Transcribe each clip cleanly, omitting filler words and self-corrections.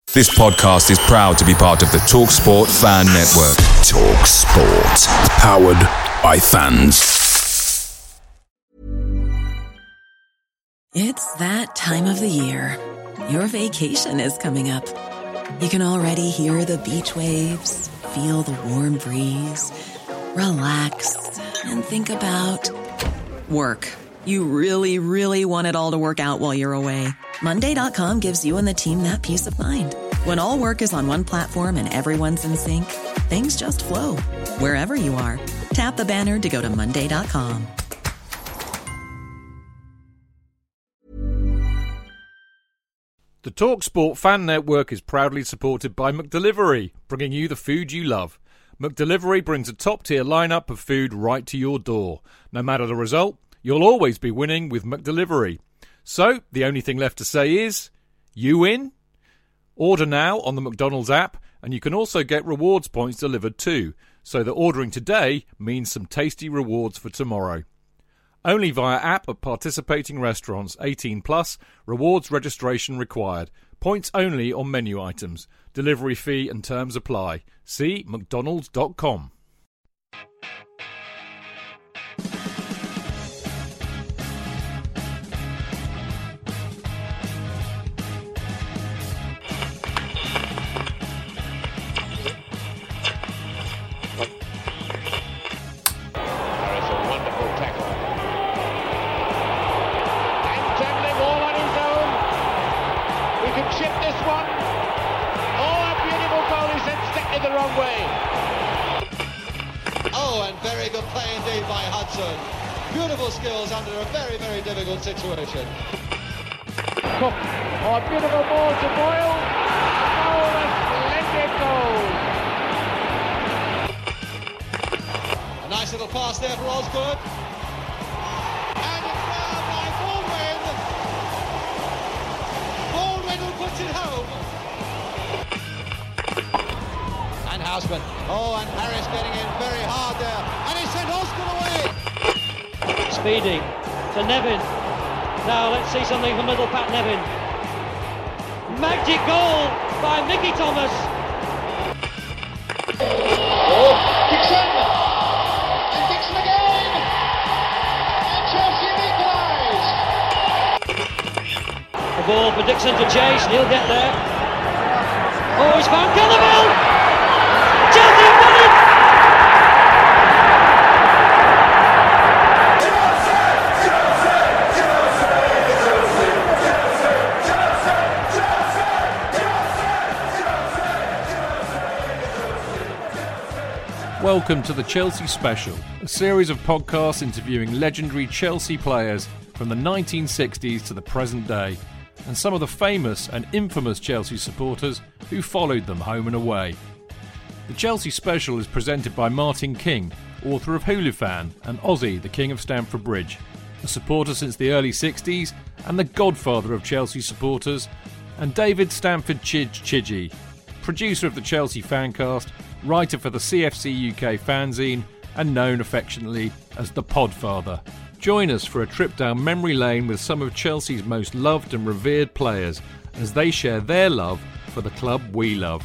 This podcast is proud to be part of the TalkSport Fan Network. TalkSport. Powered by fans. It's that time of the year. Your vacation is coming up. You can already hear the beach waves, feel the warm breeze, relax, and think about work. You really, really want it all to work out while you're away. Monday.com gives you and the team that peace of mind. When all work is on one platform and everyone's in sync, things just flow. Wherever you are, tap the banner to go to Monday.com. The TalkSport Fan Network is proudly supported by McDelivery, bringing you the food you love. McDelivery brings a top-tier lineup of food right to your door. No matter the result, you'll always be winning with McDelivery. So, the only thing left to say is, you win? Order now on the McDonald's app, and you can also get rewards points delivered too, so that ordering today means some tasty rewards for tomorrow. Only via app at participating restaurants. 18 plus. Rewards registration required. Points only on menu items. Delivery fee and terms apply. See mcdonalds.com. Beautiful skills under a very, very difficult situation. Cook. Oh, a beautiful ball to Boyle. Oh, a splendid goal. A nice little pass there for Osgood. And it's grabbed by Baldwin. Baldwin who puts it home. And Houseman. Oh, and Harris getting in very hard there. And he sent Osgood away. Speedy to Nevin. Now let's see something from little Pat Nevin. Magic goal by Mickey Thomas. Oh, Dixon! And Dixon again! And Chelsea equalise! The ball for Dixon to chase, and he'll get there. Oh, he's found Gallivell! Chelsea have done it! Welcome to the Chelsea Special, a series of podcasts interviewing legendary Chelsea players from the 1960s to the present day, and some of the famous and infamous Chelsea supporters who followed them home and away. The Chelsea Special is presented by Martin King, author of Hulu Fan, and Ozzy, the King of Stamford Bridge, a supporter since the early 60s and the godfather of Chelsea supporters, and David Stamford Chidgey, producer of the Chelsea Fancast, writer for the CFC UK fanzine, and known affectionately as the Podfather. Join us for a trip down memory lane with some of Chelsea's most loved and revered players as they share their love for the club we love.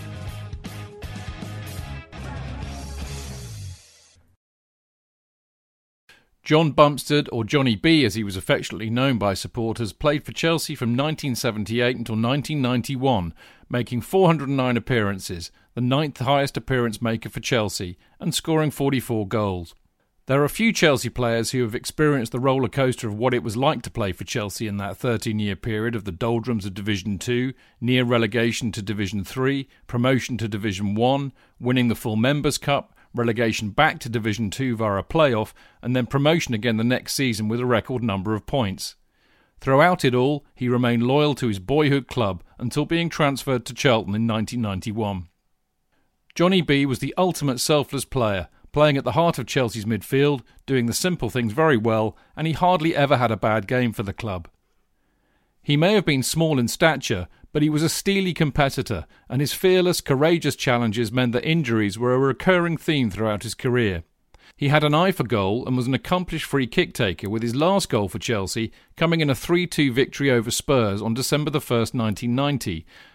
John Bumstead, or Johnny B as he was affectionately known by supporters, played for Chelsea from 1978 until 1991, making 409 appearances, the ninth highest appearance maker for Chelsea, and scoring 44 goals. There are few Chelsea players who have experienced the roller coaster of what it was like to play for Chelsea in that 13-year period of the doldrums of Division 2, near relegation to Division 3, promotion to Division 1, winning the full Members' Cup, relegation back to Division 2 via a playoff, and then promotion again the next season with a record number of points. Throughout it all, he remained loyal to his boyhood club until being transferred to Charlton in 1991. Johnny B was the ultimate selfless player, playing at the heart of Chelsea's midfield, doing the simple things very well, and he hardly ever had a bad game for the club. He may have been small in stature, but he was a steely competitor, and his fearless, courageous challenges meant that injuries were a recurring theme throughout his career. He had an eye for goal and was an accomplished free kick taker, with his last goal for Chelsea coming in a 3-2 victory over Spurs on December the 1st, 1990,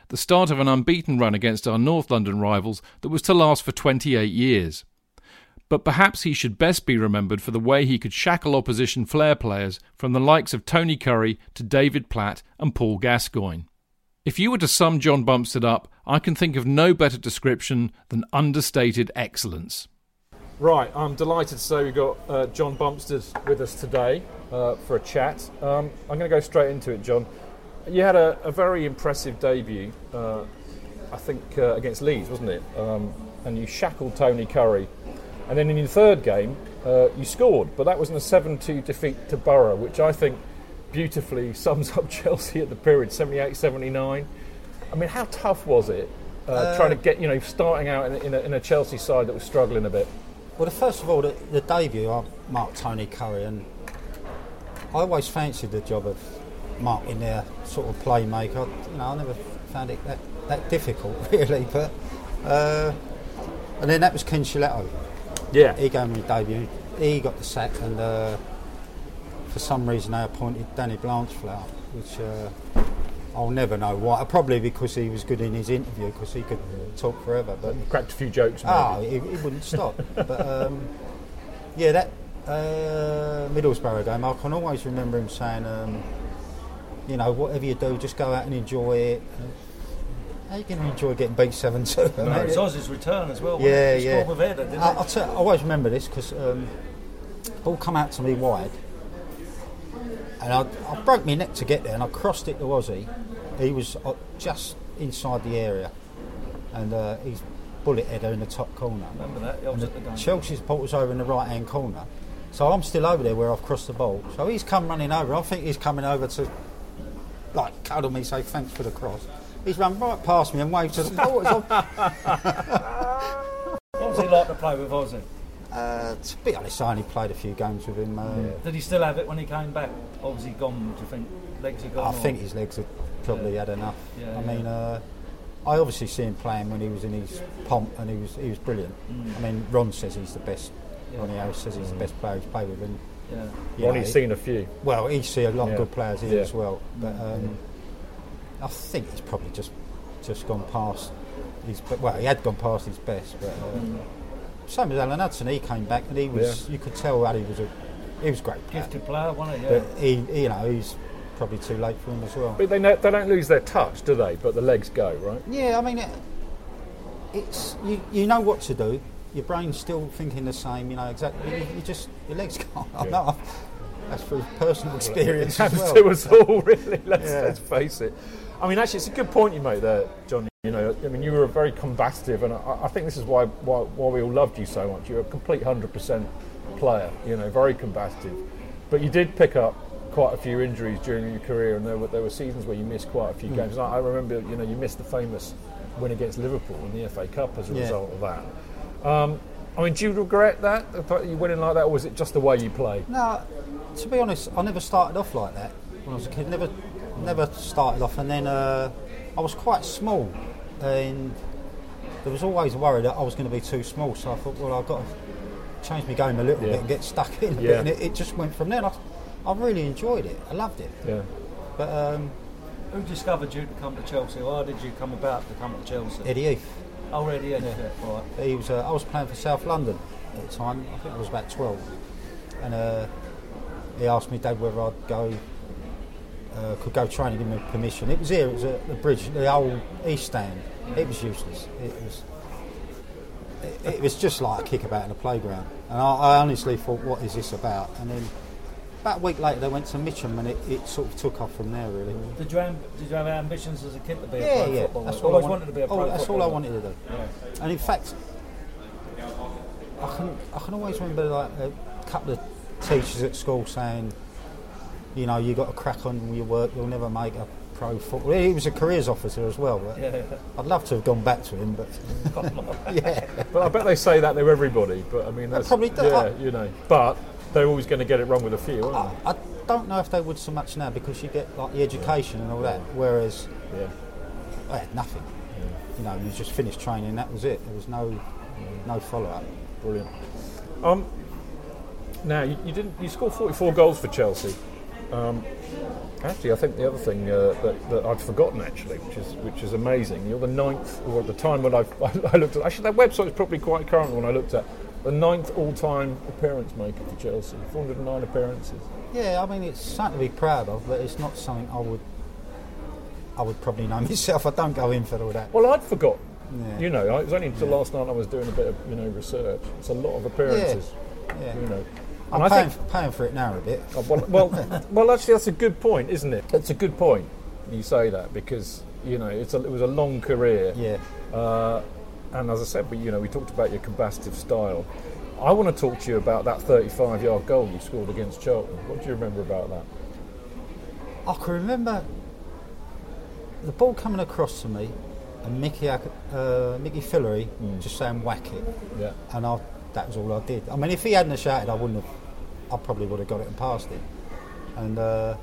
the start of an unbeaten run against our North London rivals that was to last for 28 years. But perhaps he should best be remembered for the way he could shackle opposition flair players from the likes of Tony Curry to David Platt and Paul Gascoigne. If you were to sum John Bumstead up, I can think of no better description than understated excellence. Right, I'm delighted to say we've got John Bumstead with us today for a chat. I'm going to go straight into it, John. You had a very impressive debut, I think, against Leeds, wasn't it? And you shackled Tony Curry. And then in your third game, you scored, but that was in a 7-2 defeat to Borough, which I think beautifully sums up Chelsea at the period, 78-79. I mean, how tough was it trying to get, starting out in a Chelsea side that was struggling a bit? Well, first of all, the debut, I marked Tony Curry, and I always fancied the job of marking their sort of playmaker. I never found it that difficult, really. But and then that was Ken Chiletto. Yeah, he gave me a debut. He got the sack, and for some reason they appointed Danny Blanchflower, which I'll never know why. Probably because he was good in his interview, because he could talk forever. But cracked a few jokes. Maybe. He wouldn't stop. But that Middlesbrough game, I can always remember him saying, whatever you do, just go out and enjoy it. How are you going to enjoy getting beat 7-2? No, it's Oz's return as well. Yeah. Scored with header, didn't I always remember this because ball come out to me wide, and I broke my neck to get there, and I crossed it to Ozzy. He was just inside the area, and he's bullet header in the top corner. Remember that? Chelsea's ball was over in the right hand corner, so I'm still over there where I've crossed the ball. So he's come running over. I think he's coming over to cuddle me, say thanks for the cross. He's run right past me and waved to the supporters. What was he like to play with Ozzy? To be honest, I only played a few games with him. Did he still have it when he came back? Or was he gone, do you think? Legs are gone? I think his legs had probably had enough. Yeah, I mean, I obviously see him playing when he was in his pomp, and he was brilliant. I mean, Ron says he's the best. Ronnie Harris says he's the best player he's played with. And, Ronnie's seen a few. Well, he's seen a lot of good players here as well. But I think he's probably just gone past his. Well, he had gone past his best. But same as Alan Hudson, he came back and he was. You could tell that he was great. Gifted player, wasn't he? But he's probably too late for him as well. But they don't lose their touch, do they? But the legs go, right? Yeah, I mean, it's you know what to do. Your brain's still thinking the same. Exactly. You just your legs can't. I know. That's through personal experience as well. To us all, really. Let's face it. I mean, actually, it's a good point you make there, John. I mean, you were very combative, and I think this is why we all loved you so much. You're a complete 100% player. Very combative. But you did pick up quite a few injuries during your career, and there were seasons where you missed quite a few games. I remember, you missed the famous win against Liverpool in the FA Cup as a result of that. I mean, do you regret that? You winning like that, or was it just the way you played? No, to be honest, I never started off like that when I was a kid. Never started off, and then I was quite small, and there was always a worry that I was going to be too small. So I thought, well, I've got to change my game a little bit and get stuck in a bit, and it just went from there. I really enjoyed it. I loved it. Yeah. But who discovered you to come to Chelsea? Or how did you come about to come to Chelsea? Eddie Heath. Oh, Eddie Heath. Yeah. Right. He was. I was playing for South London at the time. I think I was about 12, and he asked me, Dad, whether I'd go. Could go training, give me permission. It was here. It was at the bridge, the old East Stand. It was useless. It was just like a kickabout in a playground. And I honestly thought, what is this about? And then about a week later, they went to Mitcham, and it sort of took off from there, really. Did you have ambitions as a kid to be a pro footballer? That's always wanted to be a pro That's footballer. all I wanted to do. Yeah. And in fact, I can always remember like a couple of teachers at school saying, you got to crack on with your work, you'll never make a pro footballer. He was a careers officer as well. But I'd love to have gone back to him, but But I bet they say that to everybody. But I mean, that's, they probably do. Yeah, But they're always going to get it wrong with a few, aren't they? I don't know if they would so much now because you get like the education and all that. Whereas I had nothing. You just finished training. That was it. There was no follow up. Brilliant. Now you scored 44 goals for Chelsea. Actually, I think the other thing that I'd forgotten actually, which is amazing. You're the 9th, or at the time when I looked at. Actually, that website is probably quite current when I looked at the 9th all-time appearance maker for Chelsea, 409 appearances. Yeah, I mean it's something to be proud of, but it's not something I would probably know myself. I don't go in for all that. Well, I'd forgotten. Yeah. You know, it was only until last night I was doing a bit of research. It's a lot of appearances. Yeah. You know. I'm paying for it now a bit. Well, actually, that's a good point, isn't it? It's a good point you say that because it was a long career. Yeah. And as I said, we talked about your combative style. I want to talk to you about that 35-yard goal you scored against Charlton. What do you remember about that? I can remember the ball coming across to me, and Mickey Fillery just saying whack it. Yeah. And that was all I did. I mean, if he hadn't have shouted, I probably would have got it and passed it. And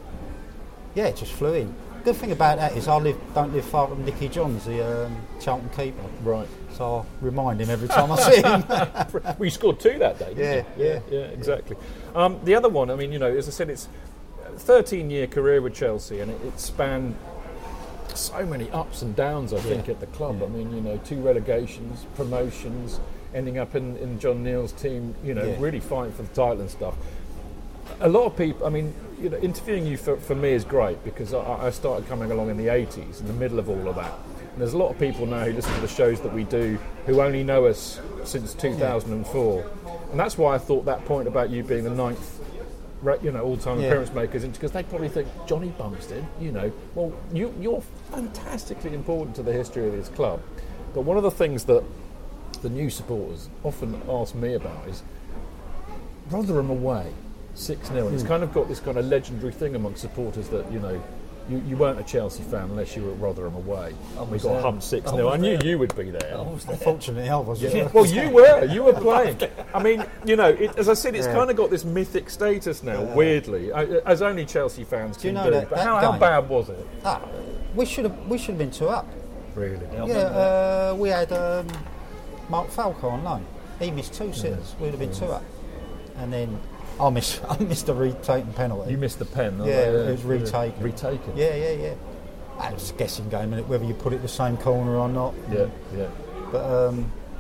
it just flew in. Good thing about that is I don't live far from Nicky Johns, the Charlton keeper. Right. So I remind him every time I see him. Well, you scored 2 that day, didn't you? Yeah, exactly. The other one, I mean, as I said, it's a 13-year career with Chelsea, and it spanned so many ups and downs, I think, at the club. Yeah. I mean, 2 relegations, promotions, ending up in John Neal's team, really fighting for the title and stuff. A lot of people, I mean, interviewing you for me is great because I started coming along in the 80s, in the middle of all of that. And there's a lot of people now who listen to the shows that we do who only know us since 2004. And that's why I thought that point about you being the 9th all-time appearance makers, because they probably think Johnny Bumstead, well, you're fantastically important to the history of this club. But one of the things that the new supporters often ask me about is Rotherham away, 6-0. And it's kind of got this kind of legendary thing among supporters that, you weren't a Chelsea fan unless you were at Rotherham away. We got humped 6-0. I knew you would be there. Unfortunately, I was. Yeah. Well, you were playing. I mean, as I said, it's kind of got this mythic status now, weirdly, as only Chelsea fans can do. But how bad was it? We should have been 2 up. Really? Yeah, we had Mark Falco on loan. He missed 2 sitters. We'd have been 2 up. And then I missed a retaken penalty. You missed the pen? It was retaken. Retaken? Yeah. It was a guessing game, whether you put it the same corner or not. Yeah. But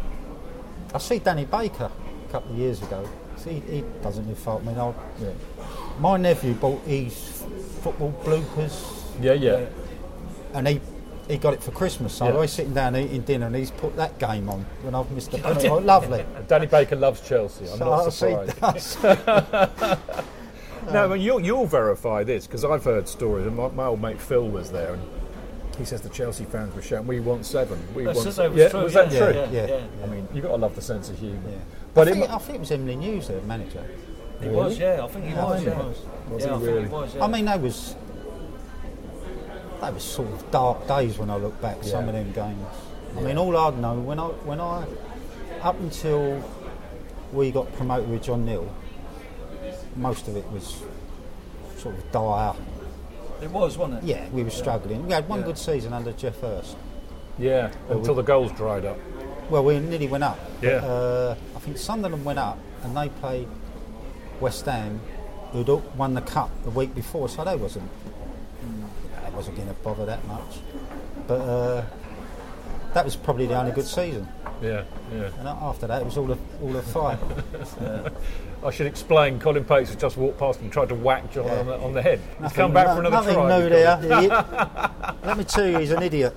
I see Danny Baker a couple of years ago. He doesn't live far. I mean, my nephew bought his football bloopers. Yeah. And he got it for Christmas, so I was sitting down eating dinner and he's put that game on when I've missed the penalty. Oh, lovely. Danny Baker loves Chelsea, I'm not surprised. No, I mean, you'll verify this, because I've heard stories, and my old mate Phil was there, and he says the Chelsea fans were shouting, "We want 7, we want 7." Was that true? Yeah. I mean, you've got to love the sense of humour. Yeah. But I think it was Emily News, the manager. He was, I think he was. Was he really? I mean, they was sort of dark days when I look back. Some of them games. I mean, all I'd know when I up until we got promoted with John Neal, most of it was sort of dire. It was, wasn't it? Yeah, we were struggling. We had one good season under Jeff Hurst. Yeah, until the goals dried up. Well, we nearly went up. Yeah. I think Sunderland went up and they played West Ham, who'd won the cup the week before, so they wasn't going to bother that much. But that was probably the only good season. Yeah. And after that, it was all a fight. I should explain. Colin Pates has just walked past and tried to whack John on the head. He's come back for another try. Nothing new there. Let me tell you, he's an idiot.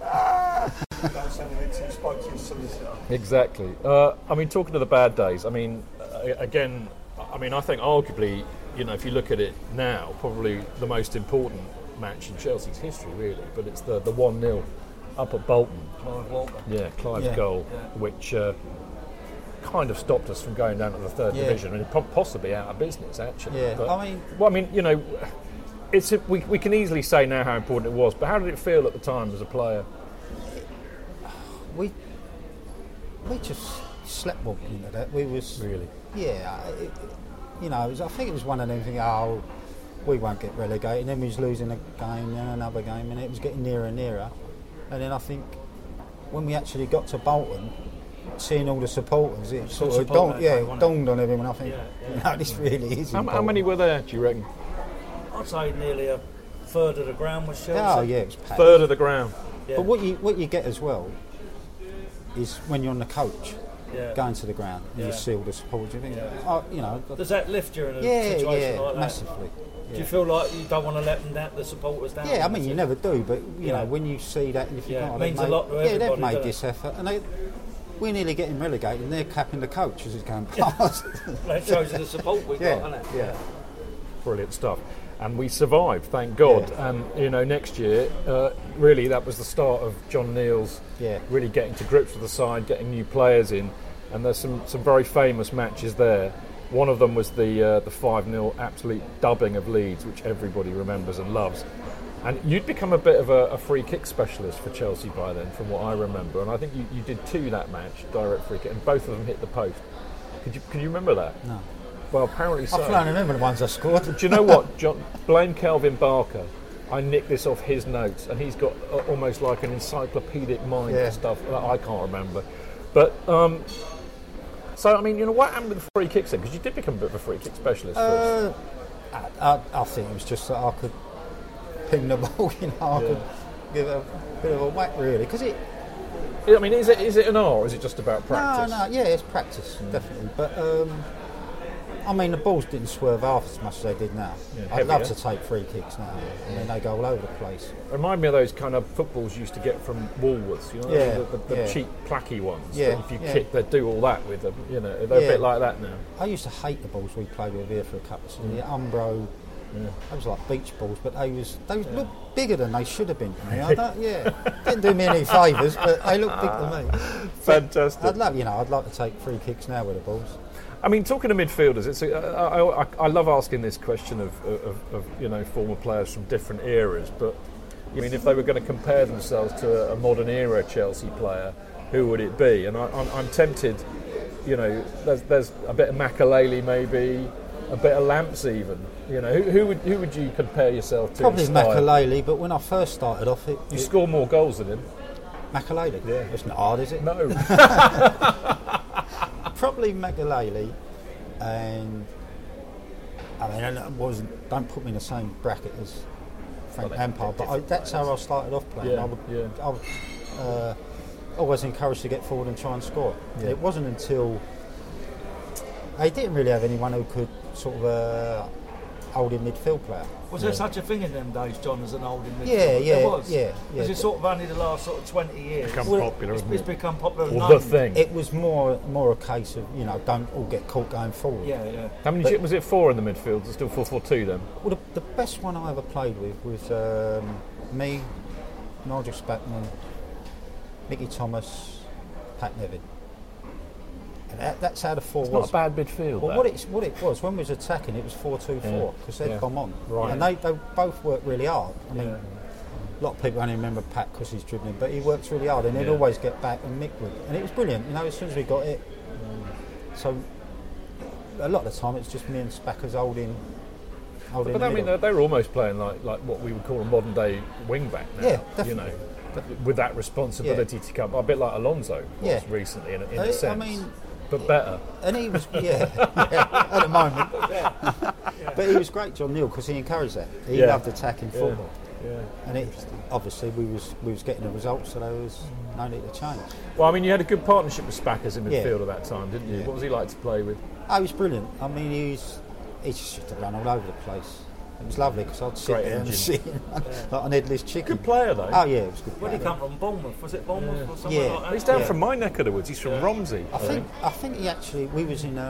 Exactly. I mean, talking of the bad days, I mean, again, I think arguably, if you look at it now, probably the most important match in Chelsea's history, really. But it's the 1-0 up at Bolton. Clive Walker. Yeah, Clive's goal, which kind of stopped us from going down to the third division, and possibly out of business, actually. Yeah, but, it's we can easily say now how important it was, but how did it feel at the time as a player? We just sleepwalked into that. We was really, I think it was one of them things. Oh, we won't get relegated. And then we was losing a game, then another game, and it was getting nearer and nearer. And then I think when we actually got to Bolton, seeing all the supporters, it sort of dawned on everyone. I think, this really is. How many were there, do you reckon? I'd say nearly a third of the ground was Chelsea. Oh yeah, it was packed. Third of the ground. Yeah. But what you get as well is when you're on the coach, Yeah. going to the ground, and Yeah. you see all the support. You think, Yeah. oh, you know, Does that lift you in a situation like that? massively. Do you feel like you don't want to let them down, the supporters down? Yeah, I mean, you never do, but you Yeah. know, when you see that, and if you Yeah, can't, it means a lot to they've everybody, made doesn't this effort, and we're nearly getting relegated, and they're capping the coach as it's going past. That shows you the support we've Yeah, got, doesn't it? yeah. Brilliant stuff. And we survived, thank God. Yeah. And you know, next year, really, that was the start of John Neal's really getting to grips with the side, getting new players in. And there's some very famous matches there. One of them was the 5-0 absolute dubbing of Leeds, which everybody remembers and loves. And you'd become a bit of a free kick specialist for Chelsea by then, from what I remember. And I think you did 2 that match, direct free kick, and both of them hit the post. Can you remember that? No. Well, apparently so. I can only remember the ones I scored. Do you know what? Blame Kelvin Barker. I nicked this off his notes, and he's got almost like an encyclopedic mind for stuff that I can't remember. But so I mean, you know, what happened with the free kicks then? Because you did become a bit of a free kick specialist. First. I think it was just that I could ping the ball, you know, I could give it a bit of a whack, really, because it. I mean, is it an art, or is it just about practice? No, yeah, it's practice, definitely. But I mean, the balls didn't swerve half as much as they did now. Yeah, I'd love to take free kicks now. I mean, they go all over the place. Remind me of those kind of footballs you used to get from Woolworths, you know, the cheap placky ones. Yeah, that if you kick, they'd do all that with them. You know, they're a bit like that now. I used to hate the balls we played with here for a couple of seasons. The Umbro, they was like beach balls, but they looked bigger than they should have been to me. Didn't do me any favours, but they looked big to me. Fantastic. I'd like to take free kicks now with the balls. I mean, talking to midfielders, I love asking this question of you know, former players from different eras. But I mean, if they were going to compare themselves to a modern era Chelsea player, who would it be? And I'm tempted. You know, there's a bit of Makaleli, maybe a bit of Lamps, even. You know, who would you compare yourself to? Probably Makaleli, but when I first started off, you scored more goals than him. Makaleli? Yeah, it's not hard, is it? No. Probably Makaleli, and I mean, don't put me in the same bracket as Frank Lampard, but that's how I started off playing. I was always encouraged to get forward and try and score. Yeah. It wasn't until they didn't really have anyone who could sort of holding midfield player. Was there such a thing in them days, John, as an holding midfield? There was. Yeah. Because it's sort of only the last sort of 20 years. It's become popular. Or the thing. It was more a case of, you know, don't all get caught going forward. Yeah. How many was it? 4 in the midfield? It's still 4-4-2 then? Well, the best one I ever played with was me, Nigel Spackman, Mickey Thomas, Pat Nevin. And that's how the 4 was. It's not a bad midfield. Well, what it was, when we was attacking, it was 4-2-4, because they'd come on. Right. And they both worked really hard. I mean, a lot of people only remember Pat because he's dribbling, but he works really hard, and he'd always get back and Mick would. And it was brilliant, you know, as soon as we got it. So, a lot of the time, it's just me and Spackers holding But I mean, they were almost playing like what we would call a modern day wing back now. Yeah, definitely. You know, with that responsibility to come, a bit like Alonso was recently in a sense. I mean, but better. And he was, at the moment. But he was great, John Neal, because he encouraged that. He loved attacking football. Yeah. And obviously we was getting the results, so there was no need to change. Well, I mean, you had a good partnership with Spackers in midfield at that time, didn't you? What was he like to play with? Oh, he was brilliant. I mean, he just used to run all over the place. It was lovely because I'd sit there and see him like an headless chicken. Good player though. Oh yeah, it was good. Where did he come from? Bournemouth? Was it Bournemouth or somewhere like that? He's down from my neck of the woods. He's from Romsey. I think he actually. We was in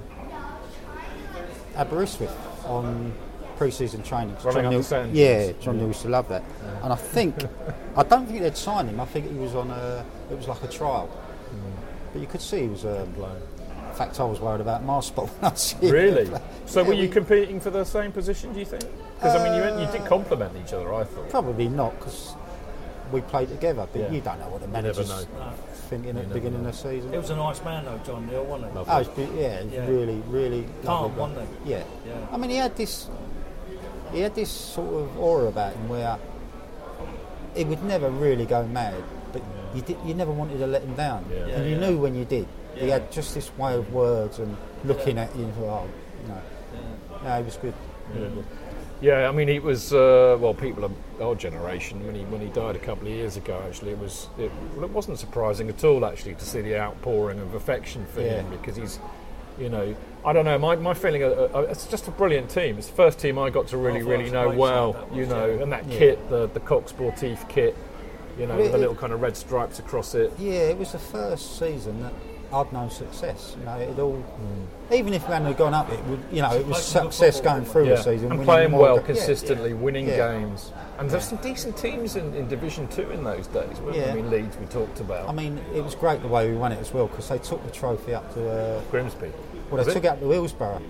Aberystwyth on pre-season training. John Neal used to love that. And I don't think they'd signed him. I think he was on it was like a trial. But you could see he was in fact, I was worried about my spot when I was here. Really? So were you competing for the same position, do you think? Because I mean, you did complement each other, I thought. Probably not, because we played together, but you don't know what the manager's thinking at the beginning of the season. He was a nice man though, John Neal, wasn't he? Oh, really, really calm, wasn't he? Yeah. I mean, he had this sort of aura about him where he would never really go mad, but you never wanted to let him down, and you knew when you did. He had just this way of words and looking at you. He was good. Yeah. Yeah, I mean, it was people of our generation when he died a couple of years ago. Actually, it wasn't surprising at all actually to see the outpouring of affection for him, because he's, I don't know. My feeling, it's just a brilliant team. It's the first team I got to really know well, and that kit, the Coq Sportif kit, with the little kind of red stripes across it. Yeah, it was the first season that I'd known success. It all, even if we hadn't gone up, it was success going through the season and playing well consistently, winning games. And there's some decent teams in Division 2 in those days, weren't there? I mean, Leeds we talked about. I mean, it was great the way we won it as well, because they took the trophy up to Grimsby. Well, they took it up to Hillsborough.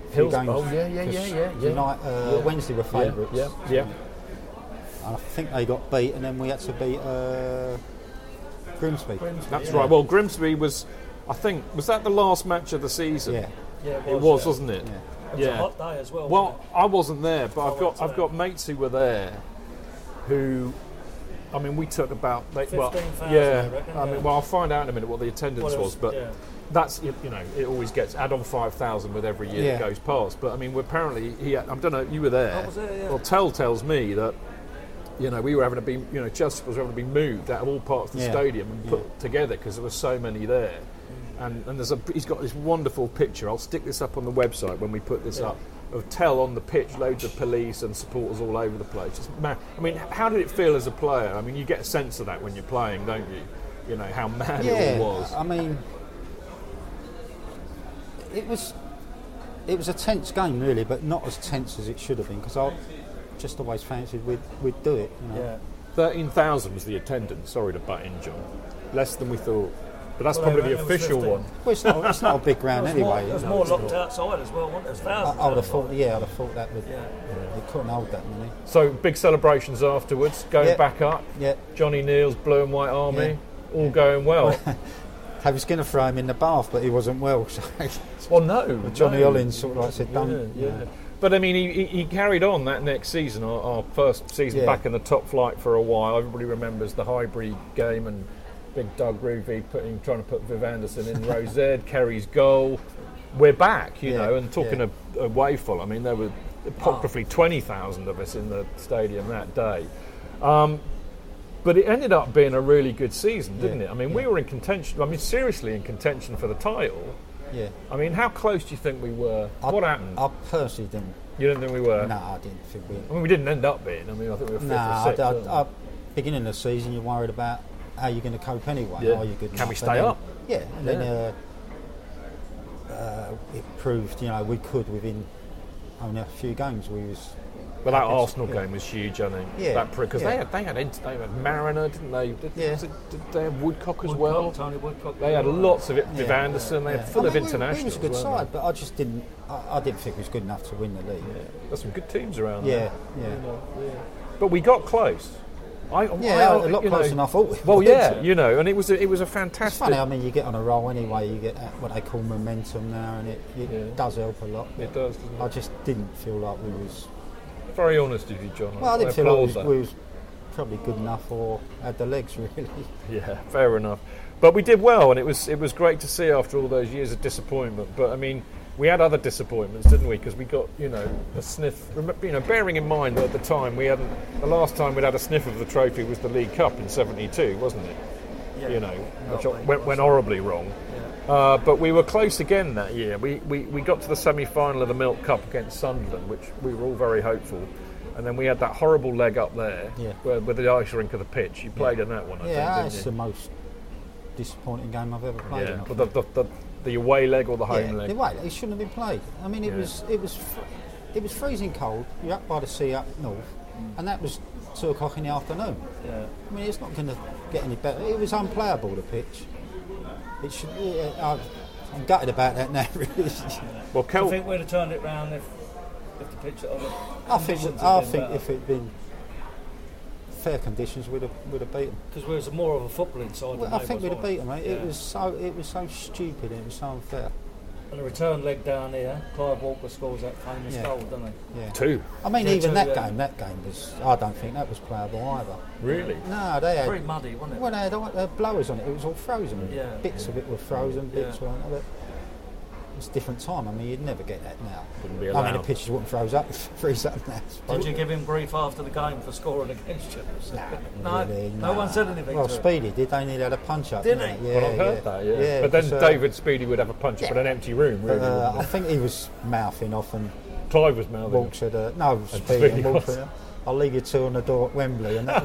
Wednesday were favourites. Yeah. And I think they got beat, and then we had to beat Grimsby. That's right. Well, Grimsby was that the last match of the season? Yeah, it was, wasn't it? Yeah. It was a hot day as well. Well, I wasn't there, but I've got mates who were there, who, I mean, we took about 15,000. I reckon. I mean, I'll find out in a minute what the attendance was, but that's it always gets add on 5,000 with every year that goes past. But I mean, apparently I don't know, you were there. I was there, yeah. Well, Tell tells me that we were having to be, Chelsea was having to be moved out of all parts of the stadium and put together because there were so many there. And he's got this wonderful picture. I'll stick this up on the website when we put this up, of Tell on the pitch, loads of police and supporters all over the place. It's mad. I mean, how did it feel as a player? I mean, you get a sense of that when you're playing, don't you? How mad it all was. I mean, it was a tense game really, but not as tense as it should have been, because I just always fancied we'd do it. 13,000 was the attendance. Sorry to butt in, John. Less than we thought. But that's probably the official one. Well, it's not a big ground anyway. It was more locked outside as well, wasn't it? There's thousands. I would have thought that would. They couldn't hold that many. So big celebrations afterwards, going back up. Yeah. Johnny Neal's Blue and White Army, all going well. I was going to throw him in the bath, but he wasn't well. So well, no. Johnny Hollins sort of like said, "Don't." Yeah. But I mean, he carried on that next season, our first season back in the top flight for a while. Everybody remembers the Highbury game and Big Doug Roovy trying to put Viv Anderson in row Z, Kerry's goal. We're back, and talking of away full. I mean, there were approximately 20,000 of us in the stadium that day. But it ended up being a really good season, didn't it? I mean, we were in contention. I mean, seriously in contention for the title. Yeah. I mean, how close do you think we were? What happened? I personally didn't. You didn't think we were? No, I didn't think we were. I mean, we didn't end up being. I mean, I think we were 5th or 6th. Beginning of the season, you're worried about how you're going to cope anyway. Yeah. Are you good Can enough? we stay up? Yeah, and then it proved, we could within only a few games. We was. Well, that Arsenal game was huge, I think. Yeah. Because they had Mariner, didn't they? Did they have Woodcock as well? Tony Woodcock. They had lots of it. Viv Anderson. They had full of internationals. It was a good side, but I just didn't. I didn't think it was good enough to win the league. Yeah. There's some good teams around there. Yeah. But we got close. A lot closer than I thought. Well, and it was a fantastic. It's funny. I mean, you get on a roll anyway. You get what they call momentum now, and it does help a lot. It does. Doesn't it? I just didn't feel like we was. Very honest of you, John. Well, I didn't feel like we was probably good enough or had the legs really. Yeah, fair enough. But we did well, and it was great to see after all those years of disappointment. But I mean, we had other disappointments, didn't we? Because we got, a sniff. Bearing in mind that at the time the last time we'd had a sniff of the trophy was the League Cup in '72, wasn't it? Yeah. Which went horribly wrong. Yeah. But we were close again that year. We got to the semi-final of the Milk Cup against Sunderland, which we were all very hopeful. And then we had that horrible leg up there, with the ice rink of the pitch. You played in that one, I think, didn't you? That's the most disappointing game I've ever played in. The away leg or the home leg? The away leg. It shouldn't have been played. I mean, it was freezing cold. You're up by the sea up north, and that was 2:00 in the afternoon. Yeah. I mean, it's not going to get any better. It was unplayable, the pitch. It should. I'm gutted about that now. Really. Well, do you think we'd have turned it round if the pitch? I think if it'd been fair conditions, we'd have beaten. Because we was more of a footballing side. Well, I think we'd have beaten, mate. Yeah. It was so stupid. It was so unfair. And the return leg down here, Clive Walker scores that famous goal, doesn't he? Yeah. 2. I mean, even that game was. I don't think that was playable either. Really? No, they had very muddy, wasn't it? Well, they had blowers on it. It was all frozen. Yeah. Bits of it were frozen. Bits weren't. it's a different time. I mean, you'd never get that now. Wouldn't be I mean, allowed. the pitches wouldn't freeze up now. Did you give him grief after the game for scoring against you? No, really, no one said anything. Well, to him. Speedy did. They nearly had a punch up. Didn't he? Yeah, Well, I've heard that, yeah. But then David Speedy would have a punch up in an empty room, really. I think he was mouthing off, and Clive was mouthing Walk off. said, no, Speedy Speedy and Walk was. said, I'll leave you two on the door at Wembley, and that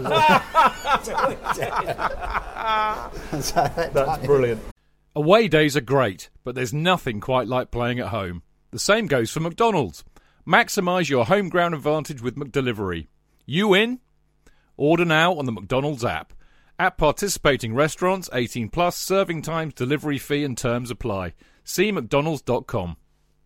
was it. That's brilliant. Away days are great, but there's nothing quite like playing at home. The same goes for McDonald's. Maximise your home ground advantage with McDelivery. You in? Order now on the McDonald's app. At participating restaurants, 18 plus, serving times, delivery fee and terms apply. See mcdonalds.com.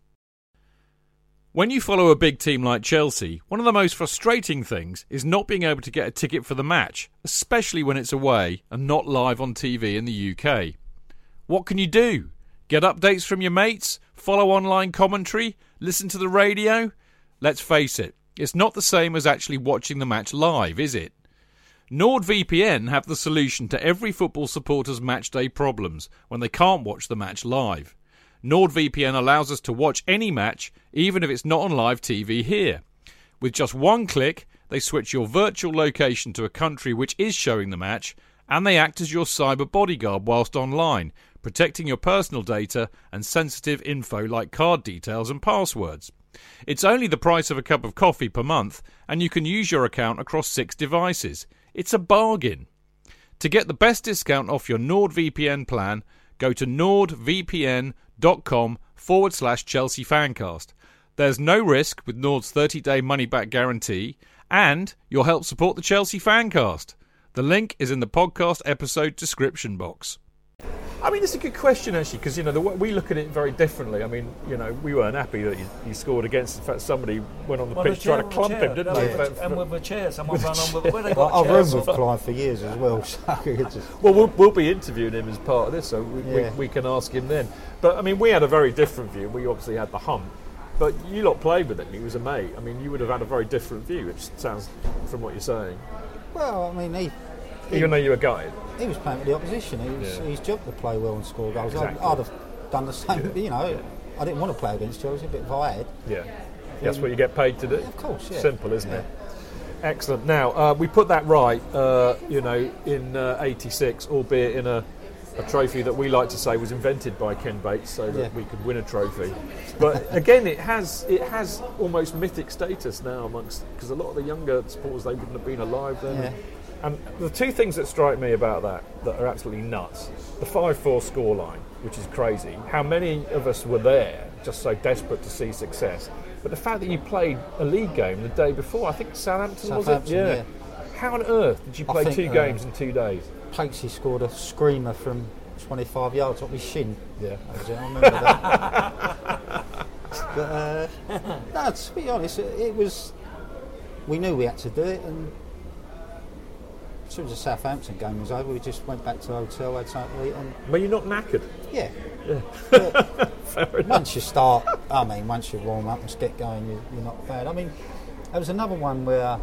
When you follow a big team like Chelsea, one of the most frustrating things is not being able to get a ticket for the match, especially when it's away and not live on TV in the UK. What can you do? Get updates from your mates? Follow online commentary? Listen to the radio? Let's face it, it's not the same as actually watching the match live, is it? NordVPN have the solution to every football supporter's matchday problems when they can't watch the match live. NordVPN allows us to watch any match, even if it's not on live TV here. With just one click, they switch your virtual location to a country which is showing the match, and they act as your cyber bodyguard whilst online, protecting your personal data and sensitive info like card details and passwords. It's only the price of a cup of coffee per month, and you can use your account across 6 devices. It's a bargain. To get the best discount off your NordVPN plan, go to nordvpn.com/Chelsea Fancast. There's no risk with Nord's 30-day money-back guarantee, and you'll help support the Chelsea Fancast. The link is in the podcast episode description box. I mean, it's a good question, actually, because, we look at it very differently. I mean, we weren't happy that you scored against. In fact, somebody went on the pitch trying to clump him, didn't they? And with a chair, someone ran on with a I've run with Clive for years as well. So well, we'll be interviewing him as part of this, so we can ask him then. But, I mean, we had a very different view. We obviously had the hump. But you lot played with him. He was a mate. I mean, you would have had a very different view, it sounds from what you're saying. Well, I mean, even though you were gutted. He was playing with the opposition. His job to play well and score goals. Exactly. I'd have done the same. I didn't want to play against Chelsea, but if I had, that's what you get paid to do. Of course, yeah. Simple, isn't it? Excellent. Now we put that right. In '86, albeit in a trophy that we like to say was invented by Ken Bates, so that we could win a trophy. But again, it has almost mythic status now because a lot of the younger supporters, they wouldn't have been alive then. Yeah. And the two things that strike me about that are absolutely nuts: the 5-4 scoreline, which is crazy. How many of us were there, just so desperate to see success? But the fact that you played a league game the day before, I think Southampton was it? Yeah. How on earth did you play 2 games in 2 days? Placey scored a screamer from 25 yards off his shin. Yeah, I remember that. But no, to be honest, it was. We knew we had to do it, and as soon as the Southampton game was over, we just went back to the hotel, had something to eat, and. But you're not knackered. Yeah. Fair enough. Once you warm up and get going, you're not bad. I mean, there was another one where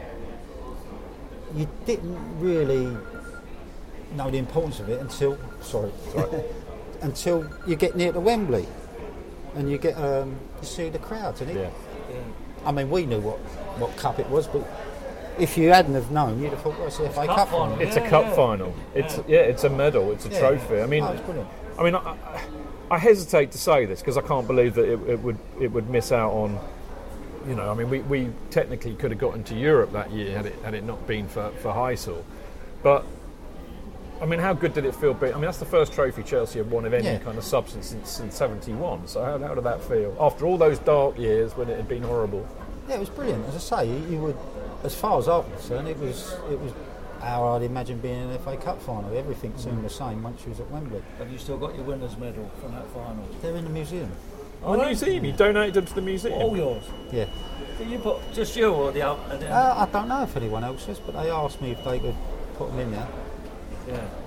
you didn't really know the importance of it until until you get near to Wembley and you get you see the crowds, and I mean, we knew what cup it was, but if you hadn't have known, you'd have thought, well, it's the FA Cup final. It's a cup final. It's a medal. It's a trophy. I mean, it's brilliant. I mean, I hesitate to say this because I can't believe that it would miss out on. I mean, we technically could have got into Europe that year had it not been for Heysel. But I mean, how good did it feel? I mean, that's the first trophy Chelsea have won of any kind of substance since '71. So how did that feel after all those dark years when it had been horrible? Yeah, it was brilliant. As I say, you would, as far as I'm concerned, it was how I'd imagine being in an FA Cup final. Everything seemed the same once you was at Wembley. Have you still got your winners' medal from that final? They're in the museum. Oh, the museum? You donated them to the museum? All yours? Yeah. Did you put just you or the other? I don't know if anyone else has, but they asked me if they could put them in there. Yeah.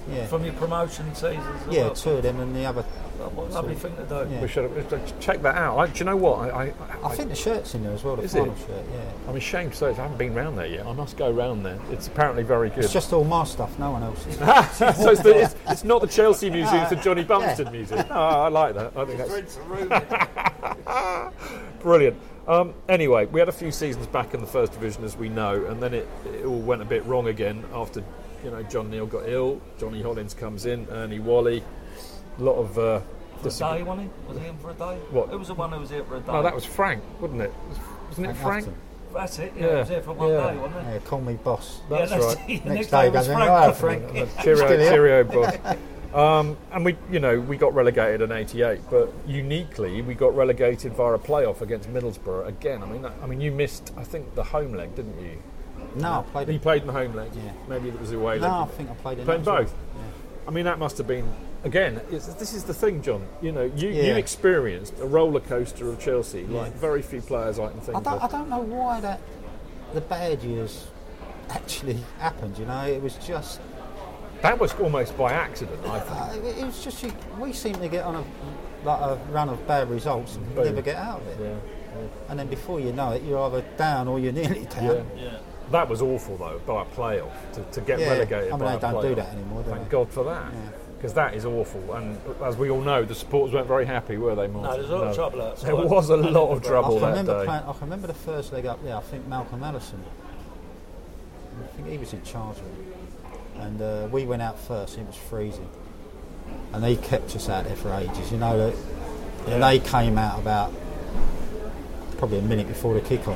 Yeah. From your promotion seasons as Yeah, well? 2 of them and the other. What a lovely thing to do. Yeah. We should check that out. Do you know what? I think the shirt's in there as well, the Is final it? shirt, yeah. I mean, shame to say I haven't been round there yet. I must go round there. It's apparently very good. It's just all my stuff, no one else's. So it's not the Chelsea Museum, it's the Johnny Bumstead Museum. Oh, I like that. I think that's brilliant. Anyway, we had a few seasons back in the First Division, as we know, and then it all went a bit wrong again after John Neal got ill. Johnny Hollins comes in, Ernie Whalley. A lot of For a day, wasn't he? Was he in for a day? What? Who was the one who was here for a day? No, that was Frank, wasn't it? Wasn't it Frank? Afton. That's it, yeah. He was here for one day, wasn't he? Yeah, call me boss. That's right. it. Next Next day day goes was in, Frank. "Oh, Frank. Cheerio, boss. And we got relegated in '88, but uniquely we got relegated via a playoff against Middlesbrough again. I mean, you missed, I think, the home leg, didn't you? No, I played You it. played in the home leg. Yeah. Maybe it was the away leg. No, I think I played it. Playing both. Yeah. I mean, that must have been again. This is the thing, John. You Yeah. experienced a roller coaster of Chelsea, like very few players I can think I of. don't know why the bad years actually happened. It was just. That was almost by accident, I think. It was just we seem to get on a run of bad results and Boom. never get out of it. Yeah. And then before you know it, you're either down or you're nearly down. Yeah. That was awful, though, by a playoff to get relegated. I mean, by they a don't do playoff. that anymore, do Thank they? God for that, Yeah. because that is awful. And as we all know, the supporters weren't very happy, were they, Martin? No, there's a lot of trouble outside. There was a lot of I trouble can that remember day. I can remember the first leg up there. I think Malcolm Allison. I think he was in charge of it, and we went out first. And it was freezing, and they kept us out there for ages. And they came out about probably a minute before the kick-off.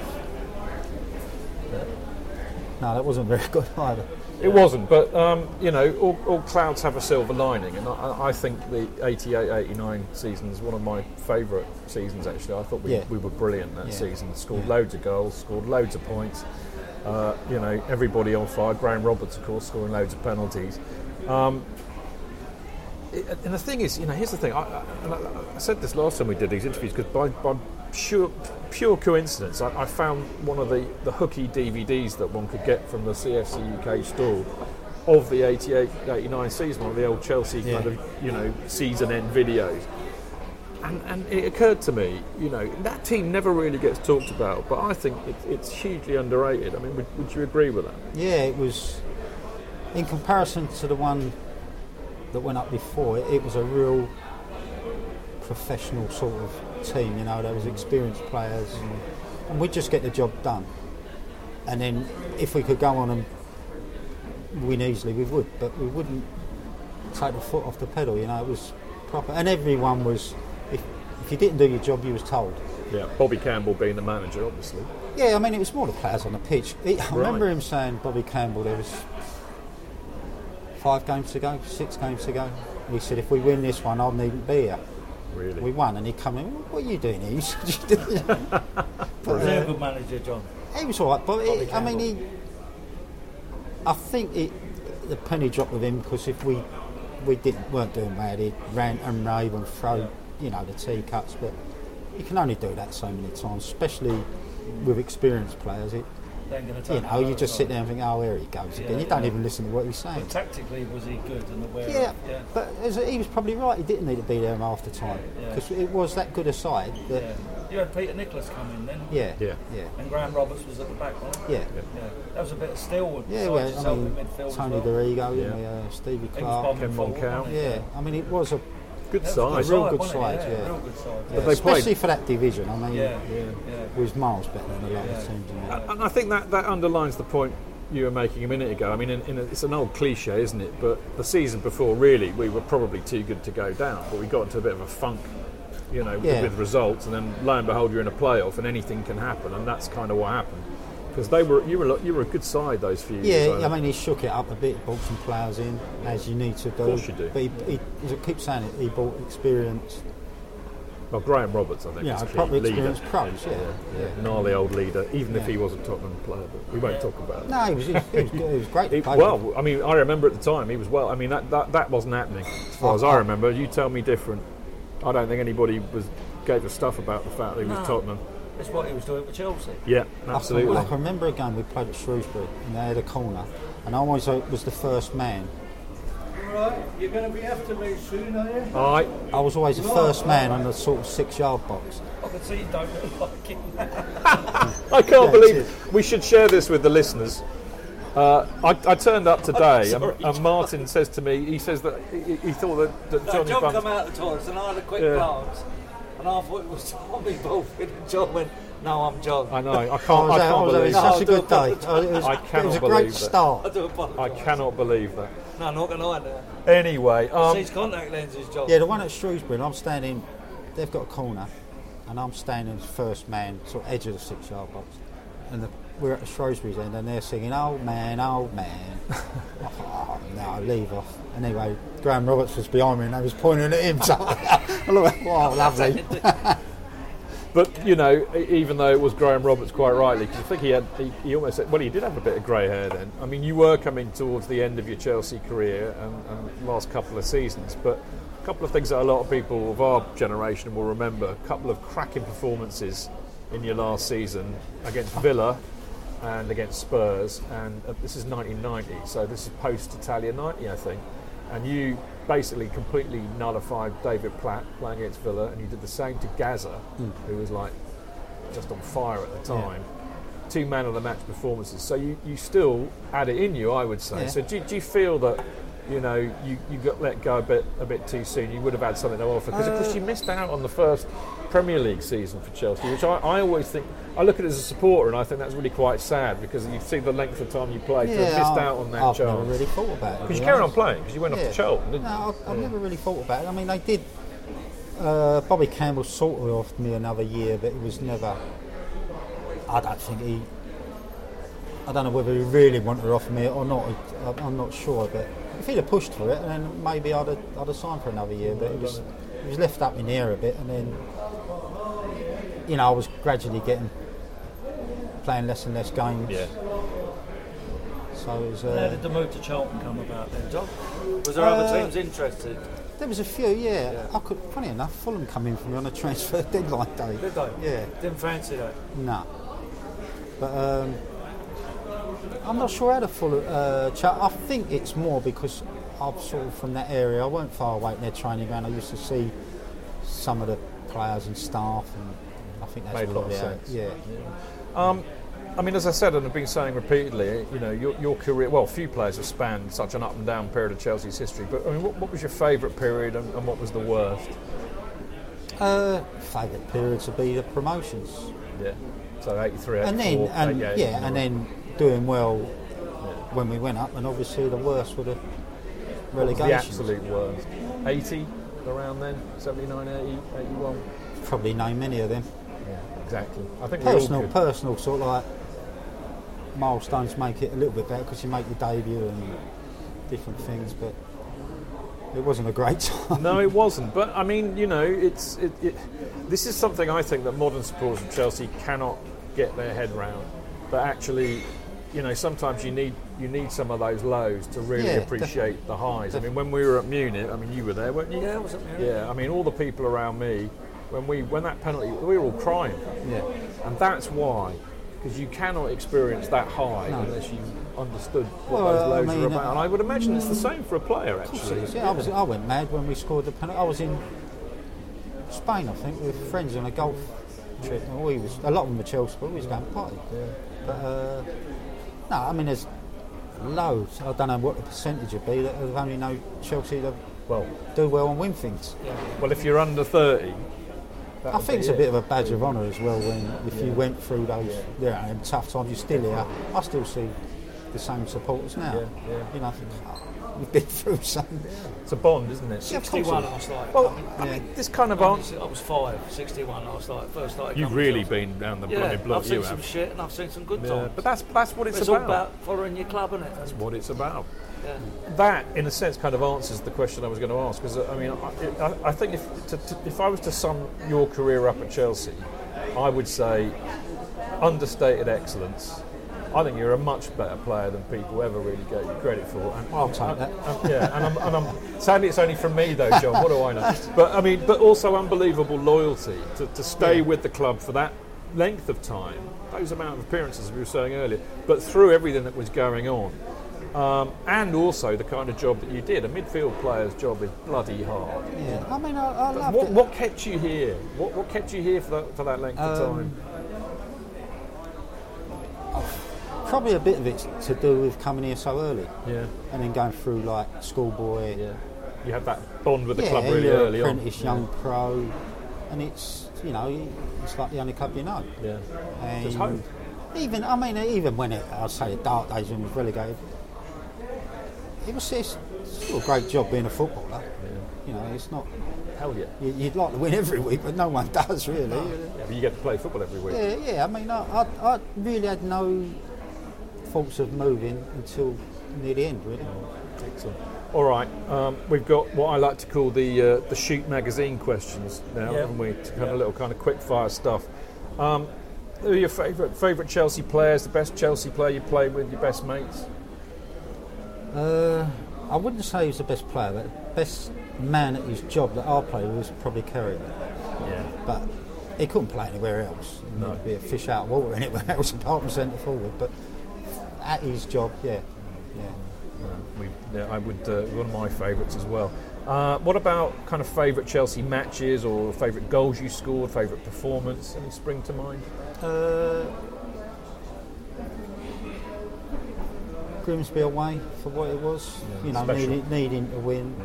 No, that wasn't very good either. It wasn't, but all clouds have a silver lining, and I think the 88-89 season is one of my favourite seasons. Actually, I thought we were brilliant that season. Scored loads of goals, scored loads of points. Everybody on fire. Graham Roberts, of course, scoring loads of penalties. And the thing is, here's the thing. I said this last time we did these interviews, because by pure coincidence, I found one of the hooky DVDs that one could get from the CFC UK store of the 88-89 season, one of the old Chelsea kind of season end videos. And it occurred to me, that team never really gets talked about, but I think it's hugely underrated. I mean, would you agree with that? Yeah, it was, in comparison to the one that went up before, it was a real professional sort of team. There was experienced players, and we'd just get the job done. And then if we could go on and win easily, we would, but we wouldn't take the foot off the pedal. It was proper, and everyone was. If you didn't do your job, you was told. Yeah, Bobby Campbell being the manager, obviously. Yeah, I mean, it was more the players on the pitch. I remember him saying, Bobby Campbell, there was 5 games to go, 6 games to go. He said, if we win this one, I needn't be here. Really? We won, and he'd come in, what are you doing here? You said you did. Was he a good manager, John? He was all right, but I think the penny dropped with him, because if we weren't doing bad, he'd rant and rave and throw the teacups, but you can only do that so many times, especially with experienced players. You just sit there and think, oh, here he goes again. You don't even listen to what he's saying. But tactically, was he good and aware? Yeah, but he was probably right. He didn't need to be there half the time, because it was that good a side. You had Peter Nicholas come in then. Yeah. And Graham Roberts was at the back, wasn't he? Yeah. That was a bit of steel. Yeah, in midfield Tony Dorigo, Stevie Clark, Ken Moncal. Yeah, I mean, it was a good side. A real good side, yeah. Real good side. Yeah. Especially for that division. I mean, it was miles better than a lot of teams. And I think that underlines the point you were making a minute ago. I mean, it's an old cliche, isn't it? But the season before, really, we were probably too good to go down, but we got into a bit of a funk, with results, and then lo and behold, you're in a playoff, and anything can happen, and that's kind of what happened. Because you were a good side those few years. Yeah, I mean, he shook it up a bit, brought some players in, as you need to do. Of course you do. But he as I keep saying it, he brought experience. Well, Graham Roberts, I think, is key. Proper leader. experienced pros, Gnarly old leader, even if he was a Tottenham player, but we won't talk about it. No, he was good. He was great to play well, with. I mean, I remember at the time, he was well. I mean, that wasn't happening, as far as I remember. You tell me different. I don't think anybody gave a stuff about the fact that he was Tottenham. It's what he was doing for Chelsea. Yeah, absolutely. I can remember a game we played at Shrewsbury, and they had a corner, and I always was the first man right? You're going to be after me soon, are you? All right. I was always the first man on the sort of 6-yard box. I can see you don't look like it. I can't believe we should share this with the listeners. I turned up today, and Martin says to me, he says that he thought that Johnny John Bumps... come out of the toilets and I had a quick glance, and I thought it was Tommy Bolford, and John went, "No, I'm John." I know. I can't believe It was such a good day. it was a great start. I do apologise. I cannot believe that. No, not going to lie there. Anyway, These contact lenses, John. Yeah, the one at Shrewsbury, I'm standing. They've got a corner, and I'm standing first man, sort of edge of the 6-yard box, and we're at the Shrewsbury's end, and they're singing "Old Man, Old Man." I thought, oh, no, leave off. Anyway, Graham Roberts was behind me, and they was pointing at him. So I looked, wow, lovely. But you know, even though it was Graham Roberts, quite rightly, because I think he almost said, well, he did have a bit of grey hair then. I mean, you were coming towards the end of your Chelsea career and last couple of seasons, but a couple of things that a lot of people of our generation will remember: a couple of cracking performances in your last season against Villa and against Spurs, and this is 1990, so this is post-Italia 90, I think, and you basically completely nullified David Platt playing against Villa, and you did the same to Gaza, who was like just on fire at the time. Yeah. 2 man of the match performances, so you still had it in you, I would say. Yeah. So do you feel that, you know, you got let go a bit too soon? You would have had something to offer, because of course you missed out on the first Premier League season for Chelsea, which I always think, I look at it as a supporter and I think that's really quite sad, because you see the length of time you played to have missed out on that chance. I've never really thought about it. Because you carried on playing, because you went off to Charlton, didn't you? No, I've never really thought about it. I mean, they did. Bobby Campbell sort of offered me another year, but it was never. I don't know whether he really wanted to offer me it or not. I'm not sure, but if he'd have pushed for it, then maybe I'd have signed for another year. But it was left up in the air a bit, and then, you know, I was gradually playing less and less games. Yeah. So it was. How did the move to Charlton come about then, John? Was there other teams interested? There was a few, yeah. Funny enough, Fulham come in for me on a transfer deadline day. Did they? Yeah. Didn't fancy that? No. But I'm not sure how to follow. I think it's more because I'm sort of from that area. I weren't far away in their training ground. I used to see some of the players and staff, and I think that's made a lot of sense. Yeah. I mean, as I said, and I've been saying repeatedly, you know, your career. Well, few players have spanned such an up and down period of Chelsea's history. But I mean, what was your favourite period, and what was the worst? Favourite periods would be the promotions. Yeah. So 83, 84, and then 88, and then doing well when we went up, and obviously the worst were the relegations. The absolute worst. 80 around then, 79, 80, 81. Probably name many of them. Yeah, exactly. I think personal sort of like milestones make it a little bit better because you make your debut and different things, but it wasn't a great time. No, it wasn't. But I mean, you know, this is something I think that modern supporters of Chelsea cannot get their head round. But actually, you know, sometimes you need some of those lows to really appreciate the highs. I mean, when we were at Munich, I mean, you were there, weren't you? Yeah, I was at Munich. Yeah, I mean, all the people around me, when that penalty, we were all crying. Yeah. And that's why, because you cannot experience that high unless you understood what those lows are about. And I would imagine it's the same for a player, actually. Yeah, I went mad when we scored the penalty. I was in Spain, I think, with friends on a golf trip. A lot of them were Chelsea, but we was going to party. Yeah. But no, I mean, there's loads. I don't know what the percentage would be that have only know Chelsea to do well and win things. Yeah. Well, if you're under 30. I think it's a bit of a badge of honour as well if you went through those tough times. You're still here. I still see the same supporters now. You know, I think we've been through something. It's a bond, isn't it? 61, I was like. Well, I mean, this kind of answer. I was 61. I was like first started. You've really been down the bloody block. I've seen some shit and I've seen some good times. But that's what it's about. It's all about following your club, isn't it? That's what it's about. Yeah. That, in a sense, kind of answers the question I was going to ask. Because I mean, I think if I was to sum your career up at Chelsea, I would say understated excellence. I think you're a much better player than people ever really gave you credit for. And, I'll take that. And I'm sadly it's only from me though, John. What do I know? But also unbelievable loyalty to stay with the club for that length of time, those amount of appearances we were saying earlier. But through everything that was going on, and also the kind of job that you did. A midfield player's job is bloody hard. Yeah, I mean, I loved it. What kept you here? What kept you here for that length of time? Probably a bit of it to do with coming here so early. Yeah. And then going through like schoolboy. Yeah. You have that bond with the club really early on. Apprentice, young pro, and it's it's like the only club you know. Yeah. And it's home. Even when I'd say the dark days when we was relegated, it was still a great job being a footballer. Yeah. It's not. Hell yeah. You'd like to win every week, but no one does really. No. Yeah, but you get to play football every week. Yeah. I mean, I really had no thoughts of moving until near the end, really. Excellent. All right, we've got what I like to call the Shoot magazine questions now, haven't we? Kind of little kind of quick fire stuff. Who are your favourite Chelsea players? The best Chelsea player you played with? Your best mates? I wouldn't say he was the best player, but the best man at his job that I played with was probably Kerry. Yeah. But he couldn't play anywhere else. No. He'd be a fish out of water anywhere else apart from centre forward. But at his job, yeah. I would one of my favourites as well. What about kind of favourite Chelsea matches or favourite goals you scored, favourite performance? Any spring to mind? Grimsby away for what it was, needing to win.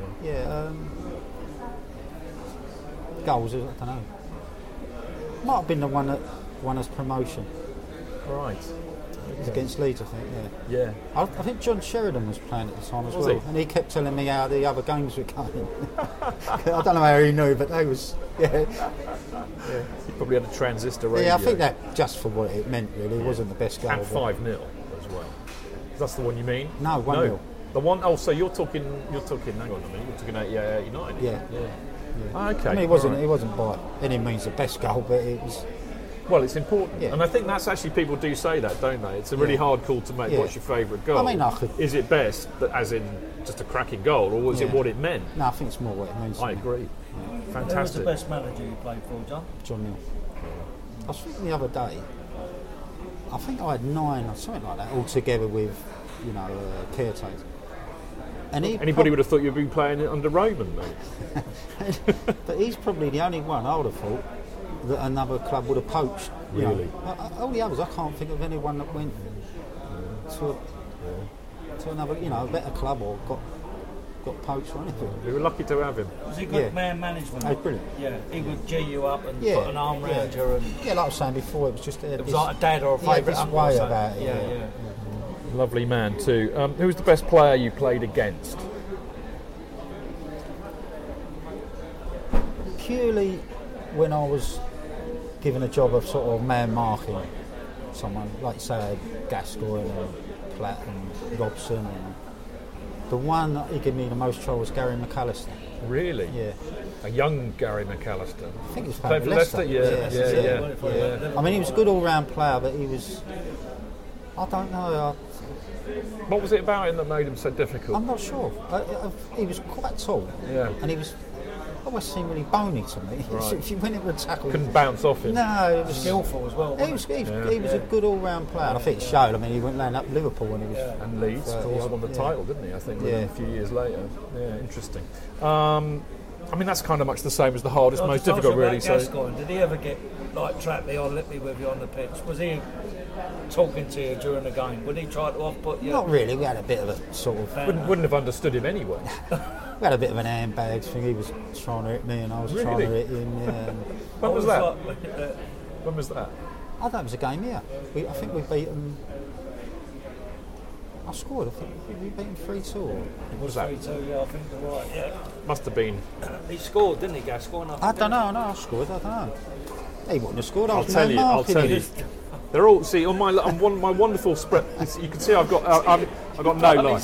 Goals, I don't know. Might have been the one that won us promotion. Right. Against Leeds, I think, yeah. I think John Sheridan was playing at the time as Was well. he? And he kept telling me how the other games were going. I don't know how he knew, but they was, He probably had a transistor radio. Yeah, I think that just for what it meant, really. It wasn't the best goal. And 5-0 as well. That's the one you mean? No, 1-0. The one, so you're talking, hang on a minute, you're talking 89? Yeah. Okay. I mean, it wasn't by any means the best goal, but it was... Well, it's important, Yeah. and I think that's actually, people do say that, don't they? It's a really hard call to make. Yeah. What's your favourite goal? I mean, is it best, as in just a cracking goal, or was it what it meant? No, I think it's more what it means. I agree. Fantastic. Who was the best manager you played for, John? John Neal. I was thinking the other day, I think I had 9 or something like that, all together with, caretakers. And Anybody would have thought you'd been playing it under Roman, mate. But he's probably the only one I would have thought that another club would have poached. Really? All the others, I can't think of anyone that went to another, a better club or got poached or anything. We were lucky to have him. Was he good man management? Oh, brilliant. Yeah, he would G you up and put an arm round you. And like I was saying before, it was just... it was like a dad or a favourite uncle. way about it. Yeah. Lovely man too. Who was the best player you played against? Purely when I was given a job of sort of man marking someone, like say Gascoigne and Platt and Robson, and the one that he gave me the most trouble was Gary McAllister. Really? Yeah. A young Gary McAllister. I think he was played playing for Leicester. Yeah. I mean, he was a good all-round player, but he was... I don't know. What was it about him that made him so difficult? I'm not sure. He was quite tall. Yeah. And he was... always seemed really bony to me. Right. If you went in with a tackle... Couldn't bounce off him. No, it was skillful as well. He was a good all-round player. And I think it showed. I mean, he went landing up Liverpool when he was... And Leeds, of course, won the title, didn't he? I think a few years later. Yeah, interesting. I mean, that's kind of much the same as the hardest, most difficult, really. Gascoigne, did he ever get Trapley or Lippy with you on the pitch? Was he talking to you during the game? Would he try to off-put you? Not really. We had a bit of a sort of... Wouldn't have understood him anyway. We had a bit of an handbags thing. He was trying to hit me and I was trying to hit him. Yeah. When was that? When was that? I don't know, it was a game here. I think we beat them... I scored. I think we beat them 3-2. What was that? 3-2, yeah, I think you're right. Yeah. Must have been. He scored, didn't he, Gascoigne? I don't know. No, I scored. I don't know. He wouldn't have scored. I'll tell you. They're all on my wonderful spread. You can see I've got no life.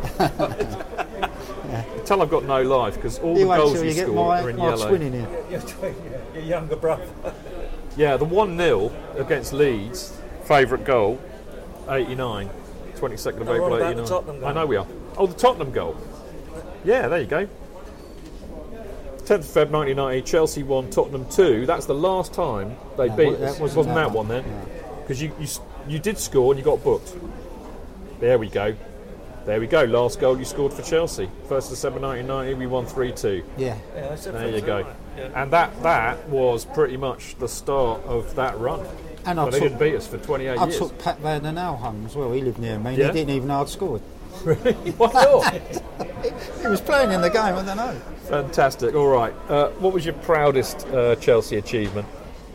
Tell I've got no life because all the goals you scored are in yellow. Twin in here. Your younger brother. Yeah, the 1-0 against Leeds, favourite goal, 89, 22nd of April 89. I know we are. Oh, the Tottenham goal. Yeah, there you go. 10th of Feb 1990, Chelsea 1, Tottenham 2. That's the last time they beat us. Wasn't that one then? Because you did score and you got booked. There we go. There we go. Last goal you scored for Chelsea. 1st of December 1990, we won 3-2. Yeah. That's it. There you go. And that was pretty much the start of that run. And they didn't beat us for 28 I years. took Pat Van der Nel home as well. He lived near me. Yeah? He didn't even know I'd scored. Really? Why not? He was playing in the game, I don't know. Fantastic. All right. What was your proudest Chelsea achievement?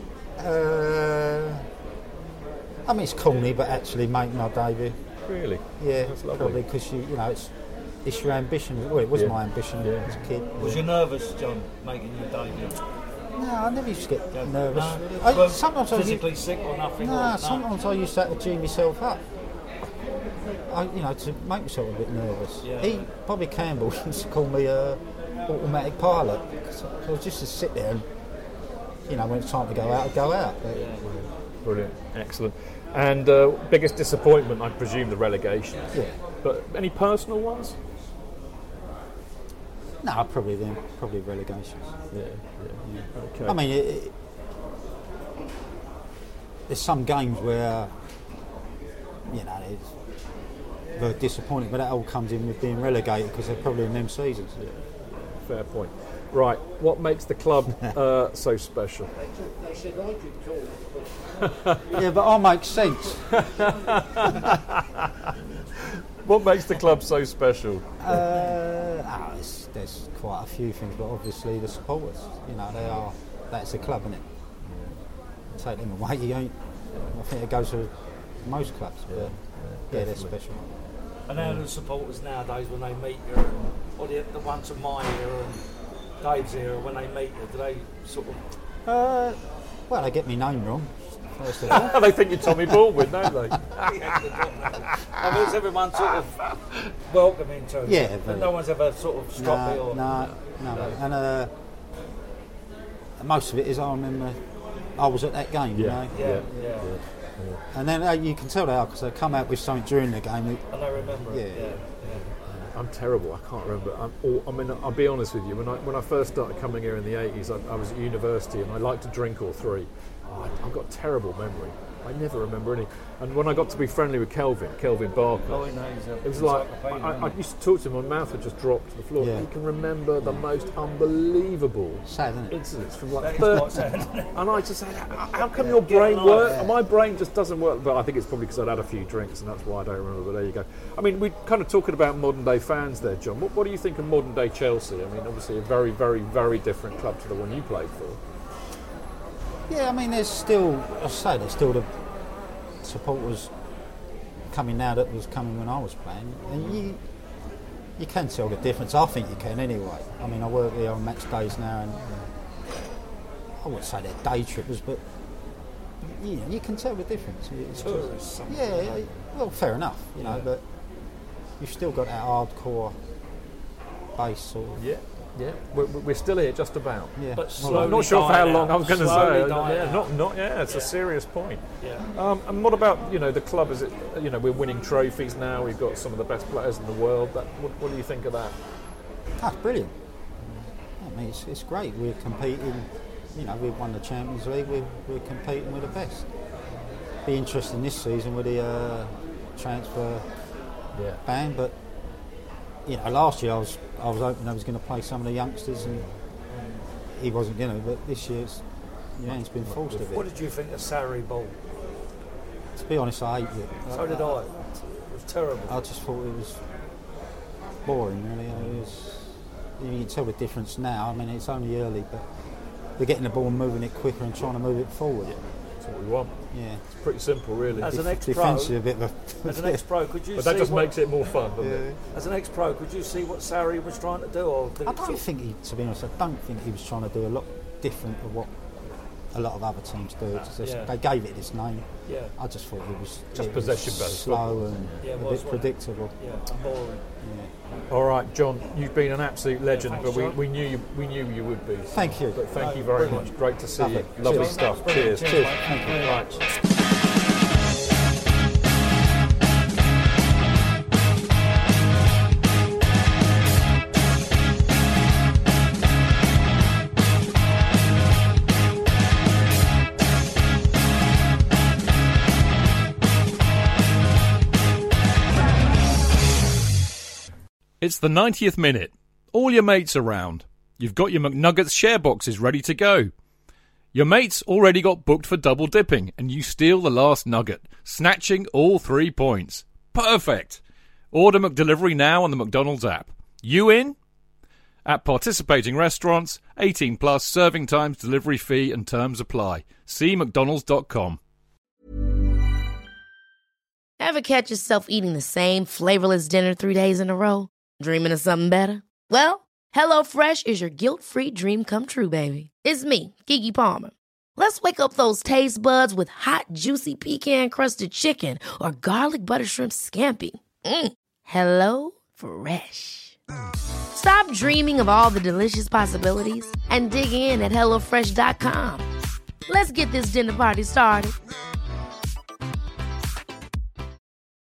I mean, it's corny, but actually making our debut. Really? Yeah, That's lovely. probably because it's your ambition. Well, it was my ambition as a kid. Was you nervous, John, making your debut? No, I never used to get nervous. No. Sometimes physically sick or nothing? No, or sometimes I used to have to G myself up. To make myself a bit nervous. Yeah. Bobby Campbell used to call me a automatic pilot. So I was just to sit there and, when it's time to go out, I'd go out. But, Brilliant. Excellent. And biggest disappointment, I presume, the relegation. Yeah. But any personal ones? No, probably relegations. Yeah. Okay. I mean, there's some games where, it's very disappointing, but that all comes in with being relegated because they're probably in them seasons. Yeah. Fair point. Right, what makes the club so special? Yeah, but I make sense. What makes the club so special? There's quite a few things, but obviously the supporters. That's the club, isn't it? Take them away, you ain't. I think it goes to most clubs, but they're special. And how do the supporters nowadays, when they meet you, or the ones of my era and Dave's era, when they meet you, do they sort of... Well, they get my name wrong, first of all. They think you're Tommy Baldwin, don't they? I mean, is everyone sort of welcoming to it? Yeah. No one's ever sort of stopped me or... No. And most of it is I remember I was at that game, Yeah. And then you can tell they are because they come out with something during the game. And I remember it. Yeah. I'm terrible. I can't remember. I'll be honest with you. When I first started coming here in the 80s, I was at university and I liked to drink all three. I've got terrible memory. I never remember any. And when I got to be friendly with Kelvin Barker, it was like I used to talk to him, my mouth had just dropped to the floor. Yeah. He can remember the most unbelievable incidents from like 30. And I just said, how come your brain works? My brain just doesn't work. But I think it's probably because I'd had a few drinks and that's why I don't remember. But there you go. I mean, we're kind of talking about modern day fans there, John. What do you think of modern day Chelsea? I mean, obviously a very, very, very different club to the one you played for. Yeah, I mean, there's still the supporters coming now that was coming when I was playing, and you can tell the difference. I think you can anyway. I mean, I work here on match days now, and I wouldn't say they're day trippers, but you can tell the difference. Tourists. Yeah, well, fair enough, but you've still got that hardcore base sort of. Yeah, we're still here, just about. Yeah. But I'm not sure for how long I was going to say. Yeah, it's a serious point. Yeah. And what about the club? Is it we're winning trophies now? We've got some of the best players in the world. What do you think of that? That's brilliant. I mean, it's great. We're competing. We've won the Champions League. We're competing with the best. Be interesting this season with the transfer ban, but last year I was hoping I was going to play some of the youngsters, and he wasn't going to. But this year, it's been forced a bit. What did you think of Sarri Ball? To be honest, I hated it. So did I. It was terrible. I just thought it was boring, really. You can tell the difference now. I mean, it's only early, but they're getting the ball and moving it quicker and trying to move it forward. That's what we want. Yeah, it's pretty simple, really. As an ex-pro, defensive, a bit of as an ex-pro, could you? But that just makes it more fun, doesn't it? As an ex-pro, could you see what Sarri was trying to do? Or I don't think to be honest, I don't think he was trying to do a lot different of what a lot of other teams do. They gave it its name. Yeah. I just thought it was just possession-based, slow and a bit predictable. Yeah, and boring. Yeah. All right, John, you've been an absolute legend, but we knew you would be. Thank you. But thank you very much. Great to see you. Lovely stuff. Cheers. Cheers. Thank you. Right. It's the 90th minute. All your mates around. You've got your McNuggets share boxes ready to go. Your mates already got booked for double dipping, and you steal the last nugget, snatching all 3 points. Perfect. Order McDelivery now on the McDonald's app. You in? At participating restaurants, 18 plus, serving times, delivery fee and terms apply. See mcdonalds.com. Ever catch yourself eating the same flavorless dinner 3 days in a row? Dreaming of something better? Well, HelloFresh is your guilt-free dream come true, baby. It's me, Keke Palmer. Let's wake up those taste buds with hot, juicy pecan-crusted chicken or garlic butter shrimp scampi. Hello Fresh. Stop dreaming of all the delicious possibilities and dig in at HelloFresh.com. Let's get this dinner party started.